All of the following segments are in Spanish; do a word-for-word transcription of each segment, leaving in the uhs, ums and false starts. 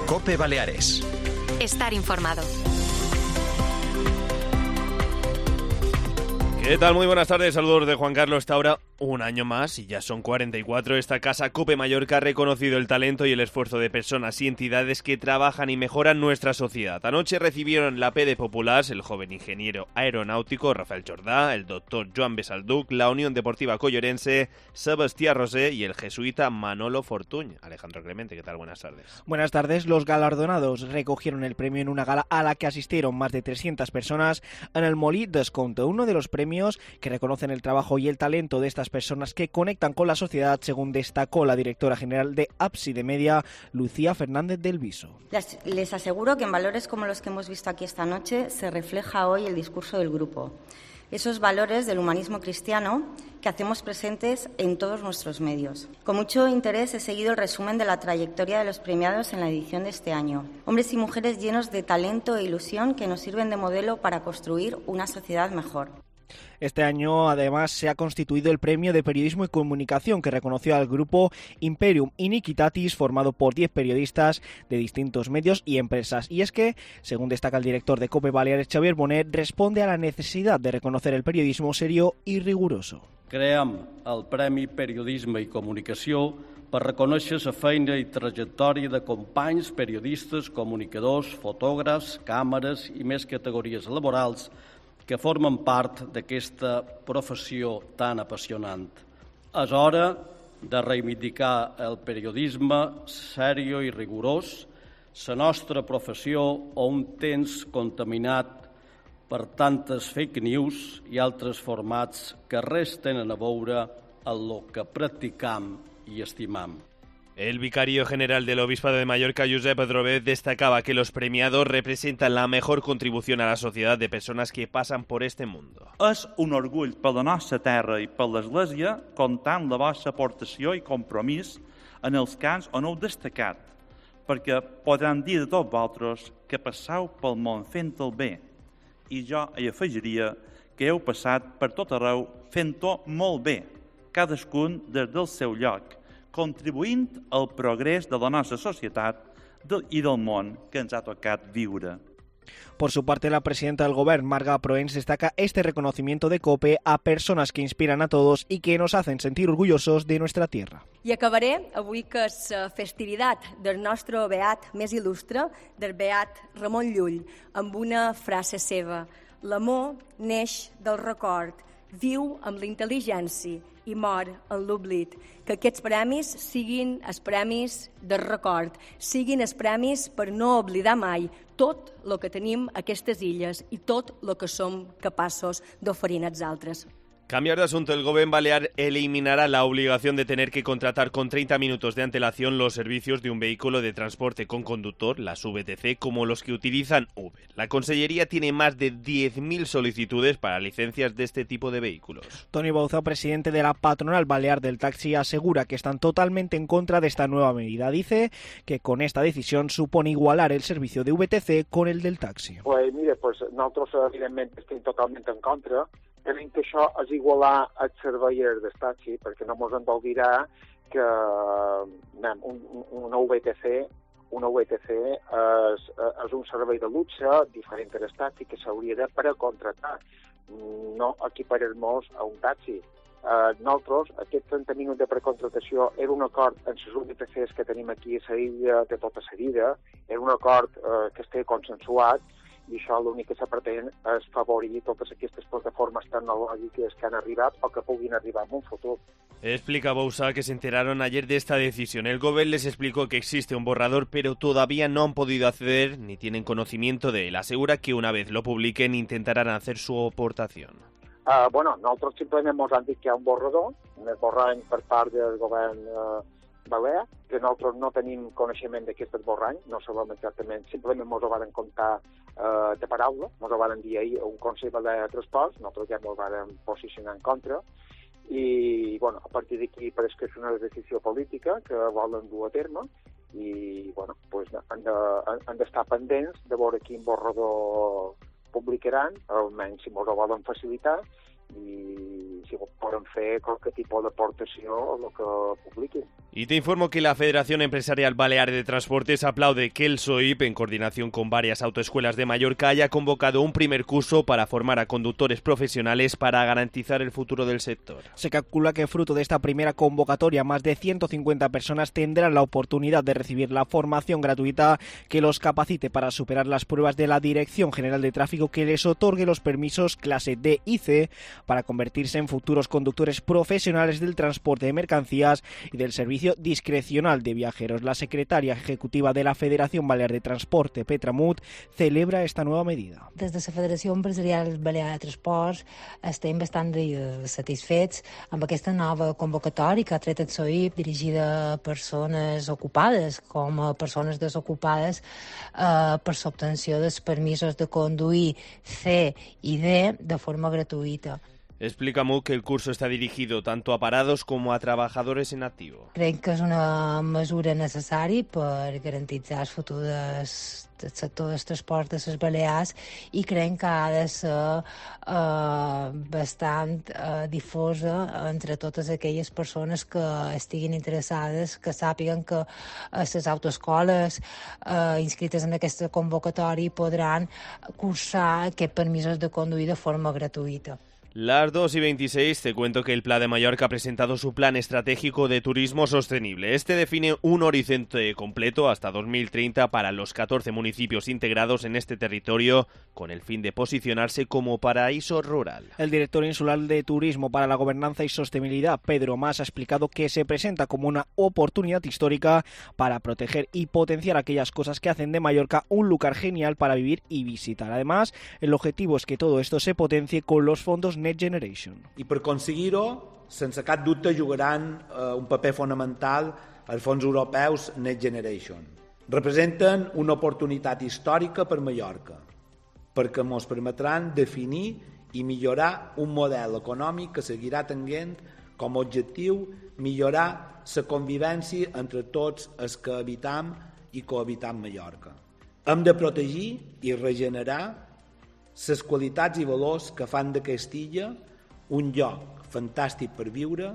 COPE Baleares. Estar informado. ¿Qué tal? Muy buenas tardes, saludos de Juan Carlos Taura. Un año más y ya son cuarenta y cuatro. Esta casa COPE Mallorca ha reconocido el talento y el esfuerzo de personas y entidades que trabajan y mejoran nuestra sociedad. Anoche recibieron la P de Populars el joven ingeniero aeronáutico Rafael Jordà, el doctor Joan Besalduc, la Unión Deportiva Collorense, Sebastián Rosé y el jesuita Manolo Fortuny. Alejandro Clemente, ¿qué tal? Buenas tardes. Buenas tardes. Los galardonados recogieron el premio en una gala a la que asistieron más de trescientas personas en el Molí d'Escompte, uno de los premios que reconocen el trabajo y el talento de estas personas que conectan con la sociedad, según destacó la directora general de Ábside Media, Lucía Fernández del Viso. Les, les aseguro que en valores como los que hemos visto aquí esta noche se refleja hoy el discurso del grupo. Esos valores del humanismo cristiano que hacemos presentes en todos nuestros medios. Con mucho interés he seguido el resumen de la trayectoria de los premiados en la edición de este año. Hombres y mujeres llenos de talento e ilusión que nos sirven de modelo para construir una sociedad mejor. Este año, además, se ha constituido el Premio de Periodismo y Comunicación, que reconoció al grupo Imperium Iniquitatis, formado por diez periodistas de distintos medios y empresas. Y es que, según destaca el director de COPE Baleares, Xavier Bonet, responde a la necesidad de reconocer el periodismo serio y riguroso. Creem el Premi Periodisme i Comunicació per reconèixer la feina i trajectòria de companys periodistes, comunicadors, fotògrafs, càmeres i més categories laborals que formen part d'aquesta professió tan apassionant. És hora de reivindicar el periodisme sèrio i rigorós, la nostra professió a un temps contaminat per tantes fake news i altres formats que res tenen a veure amb el que practicam i estimam. El vicario general del Obispado de Mallorca, Josep Adrover, destacaba que los premiados representan la mejor contribución a la sociedad de personas que pasan por este mundo. És un orgull per la nostra terra i per l'Església comptar amb la vostra aportació i compromís en els camps on heu destacat, perquè podran dir de tots vosaltres que passeu pel món fent el bé. I jo hi afegiria que heu passat per tot arreu fent-ho molt bé, cadascun des del seu lloc, contribuint al progrés de la nostra societat i del món que ens ha tocat viure. Por su parte, la presidenta del Gobierno, Marga Proens, destaca este reconocimiento de COPE a personas que inspiran a todos y que nos hacen sentir orgullosos de nuestra tierra. I acabaré, avui que és la festivitat del nostre beat més il·lustre, del beat Ramon Llull, amb una frase seva. L'amor neix del record, viu amb la intel·ligència i mor en l'oblit. Que aquests premis siguin els premis del record, siguin els premis per no oblidar mai tot el que tenim a aquestes illes i tot el que som capaços d'oferir als altres. Cambiar de asunto, el Gobierno Balear eliminará la obligación de tener que contratar con treinta minutos de antelación los servicios de un vehículo de transporte con conductor, las V T C, como los que utilizan Uber. La Consellería tiene más de diez mil solicitudes para licencias de este tipo de vehículos. Toni Bauza, presidente de la patronal balear del taxi, asegura que están totalmente en contra de esta nueva medida. Dice que con esta decisión supone igualar el servicio de V T C con el del taxi. Pues mire, pues nosotros evidentemente estem totalmente en contra. Tenim que això és igualar el servei del taxi, perquè no ens hem d'oblidar que anem, un, una V T C, una V T C és, és un servei de luxe diferent del taxi que s'hauria de precontratar, no equiparar-nos a un taxi. Eh, nosaltres, aquests trenta minuts de precontratació era un acord amb les V T Cs que tenim aquí a la illa de tota la vida, era un acord eh, que estigui consensuat, i això l'únic que se pretén és favorir totes aquestes plataformes tecnològiques que han arribat o que puguin arribar en un futur. Explica Bauza que se enteraron ayer de esta decisión. El Gobierno les explicó que existe un borrador, pero todavía no han podido acceder ni tienen conocimiento de él. Asegura que una vez lo publiquen intentarán hacer su aportación. Uh, bueno, nosaltres simplement ens han dit que hi ha un borrador, un esborrany per part del govern uh, balear, que nosaltres no tenim coneixement d'aquest esborrany, no sabem exactament, simplement ens ho van comptar uh, de paraula, ens ho van dir ahir a un Consell Balear de Transports, nosaltres ja ens van posicionar en contra, i bueno, a partir d'aquí pareix que és una decisió política que volen dur a terme, i bueno, pues, han d'estar de, pendents de veure quin borrador publicaran, almenys si ens ho volen facilitar, i si poden fer qualque tipus d'aportació a el que publiquin. Y te informo que la Federación Empresarial Balear de Transportes aplaude que el S O I P, en coordinación con varias autoescuelas de Mallorca, haya convocado un primer curso para formar a conductores profesionales para garantizar el futuro del sector. Se calcula que fruto de esta primera convocatoria, más de ciento cincuenta personas tendrán la oportunidad de recibir la formación gratuita que los capacite para superar las pruebas de la Dirección General de Tráfico que les otorgue los permisos clase D y C para convertirse en futuros conductores profesionales del transporte de mercancías y del servicio discrecional de viajeros. La secretaria ejecutiva de la Federación Balear de Transporte, Petra Mut, celebra esta nueva medida. Des de la Federació Empresarial Balear de Transports estem bastant satisfets amb aquesta nova convocatòria que ha tret el S O I P dirigida a persones ocupades com a persones desocupades eh, per l'obtenció dels permisos de conduir C i D de forma gratuïta. Explica Mut que el curso está dirigido tanto a parados como a trabajadores en activo. Crec que és una mesura necessària per garantitzar el futur del, del sector del transport de les Balears i crec que ha de ser eh, bastant eh, difosa entre totes aquelles persones que estiguin interessades, que sàpiguen que eh, les autoescoles eh, inscrites en aquesta convocatòria podran cursar aquests permisos de conduir de forma gratuïta. Las dos y veintiséis, te cuento que el Pla de Mallorca ha presentado su plan estratégico de turismo sostenible. Este define un horizonte completo hasta dos mil treinta para los catorce municipios integrados en este territorio, con el fin de posicionarse como paraíso rural. El director insular de Turismo para la Gobernanza y Sostenibilidad, Pedro Mas, ha explicado que se presenta como una oportunidad histórica para proteger y potenciar aquellas cosas que hacen de Mallorca un lugar genial para vivir y visitar. Además, el objetivo es que todo esto se potencie con los fondos Next Generation. I per aconseguir-ho, sense cap dubte, jugaran eh, un paper fonamental els fons europeus Next Generation. Representen una oportunitat històrica per Mallorca, perquè ens permetran definir i millorar un model econòmic que seguirà tenint com a objectiu millorar la convivència entre tots els que habitam i cohabitam Mallorca. Hem de protegir i regenerar les qualitats i valors que fan d'aquesta illa un lloc fantàstic per viure,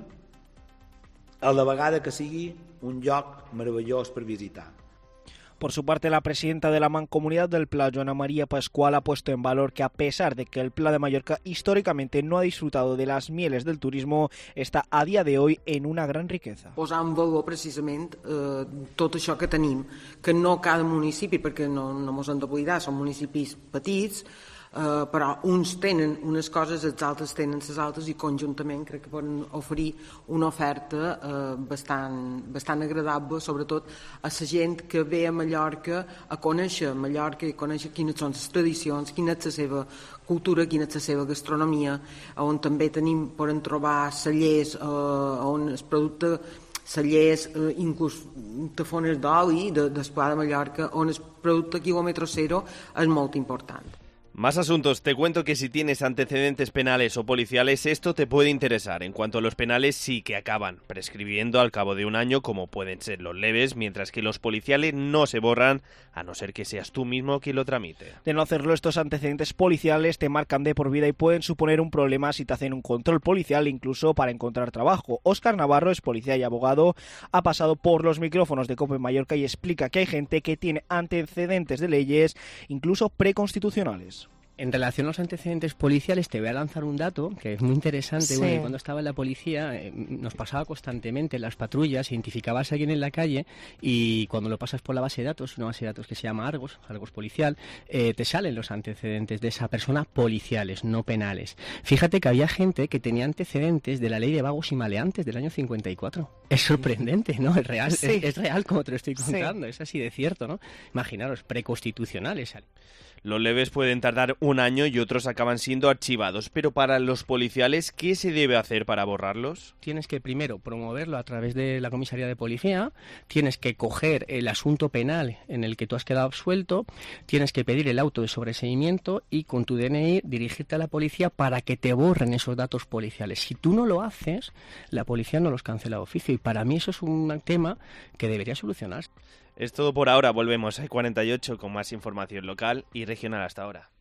a la vegada que sigui un lloc meravellós per visitar. Por su parte, la presidenta de la Mancomunidad del Pla, Joana María Pascual, ha puesto en valor que a pesar de que el Pla de Mallorca históricamente no ha disfrutado de las mieles del turismo, está a día de hoy en una gran riqueza. Posar en valor precisament eh, tot això que tenim, que no cada municipi, perquè no, no mos hem d'oblidar, són municipis petits, Uh, però uns tenen unes coses, els altres tenen les altres i conjuntament crec que poden oferir una oferta uh, bastant, bastant agradable, sobretot a la gent que ve a Mallorca a conèixer Mallorca i a conèixer quines són les tradicions, quina és la seva cultura, quina és la seva gastronomia, on també tenim, poden trobar cellers uh, on el producte cellers, eh, inclús tafones d'oli de, del Pla de Mallorca, on el producte quilòmetre zero és molt important. Más asuntos. Te cuento que si tienes antecedentes penales o policiales, esto te puede interesar. En cuanto a los penales, sí que acaban prescribiendo al cabo de un año, como pueden ser los leves, mientras que los policiales no se borran, a no ser que seas tú mismo quien lo tramite. De no hacerlo, estos antecedentes policiales te marcan de por vida y pueden suponer un problema si te hacen un control policial, incluso para encontrar trabajo. Óscar Navarro es policía y abogado, ha pasado por los micrófonos de COPE Mallorca y explica que hay gente que tiene antecedentes de leyes, incluso preconstitucionales. En relación a los antecedentes policiales, te voy a lanzar un dato que es muy interesante. Sí. Bueno, cuando estaba en la policía, eh, nos pasaba constantemente en las patrullas, identificabas a alguien en la calle y cuando lo pasas por la base de datos, una base de datos que se llama Argos, Argos policial, eh, te salen los antecedentes de esa persona policiales, no penales. Fíjate que había gente que tenía antecedentes de la ley de vagos y maleantes del año cincuenta y cuatro. Es sorprendente, ¿no? Es real, sí. es, es real como te lo estoy contando, sí. Es así de cierto, ¿no? Imaginaros, preconstitucionales. Los leves pueden tardar un año y otros acaban siendo archivados, pero para los policiales, ¿qué se debe hacer para borrarlos? Tienes que primero promoverlo a través de la comisaría de policía, tienes que coger el asunto penal en el que tú has quedado absuelto, tienes que pedir el auto de sobreseimiento y con tu D N I dirigirte a la policía para que te borren esos datos policiales. Si tú no lo haces, la policía no los cancela de oficio y para mí eso es un tema que debería solucionarse. Es todo por ahora, volvemos a cuarenta y ocho con más información local y regional hasta ahora.